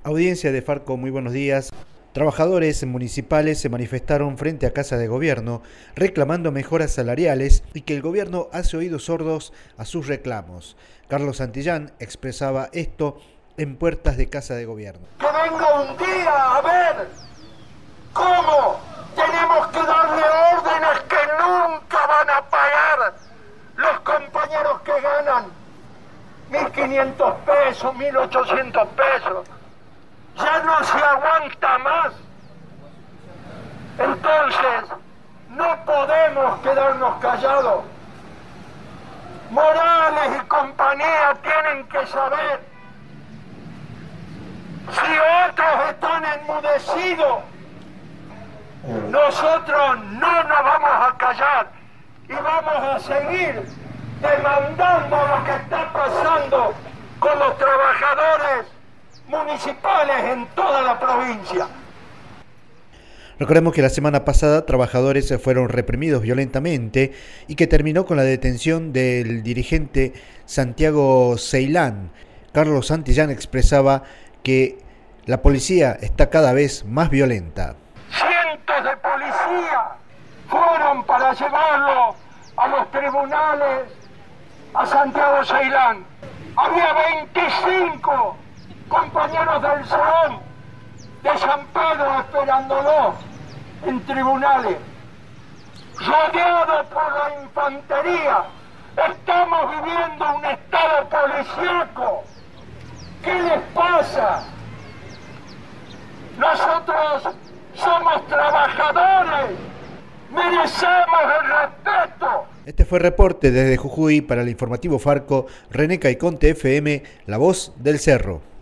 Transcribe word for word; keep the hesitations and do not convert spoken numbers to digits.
Audiencia de Farco, muy buenos días. Trabajadores municipales se manifestaron frente a Casa de Gobierno reclamando mejoras salariales y que el gobierno hace oídos sordos a sus reclamos. Carlos Santillán expresaba esto en puertas de Casa de Gobierno. Que venga un día a ver cómo tenemos que darle órdenes que nunca van a pagar los compañeros que ganan mil quinientos pesos, mil ochocientos pesos. Ya no se aguanta más. Entonces, no podemos quedarnos callados. Morales y compañía tienen que saber. Si otros están enmudecidos, nosotros no nos vamos a callar y vamos a seguir demandando lo que está pasando con los trabajadores municipales en toda la provincia. Recordemos que la semana pasada trabajadores fueron reprimidos violentamente y que terminó con la detención del dirigente Santiago Ceilán. Carlos Santillán expresaba que la policía está cada vez más violenta. Cientos de policías fueron para llevarlo a los tribunales a Santiago Ceilán. Había veinticinco compañeros del Salón de San Pedro esperándolo en tribunales, rodeados por la infantería. Estamos viviendo un estado policíaco. ¿Qué les pasa? Nosotros somos trabajadores, merecemos el respeto. Este fue el reporte desde Jujuy para el informativo Farco, René Caiconte F M, La Voz del Cerro.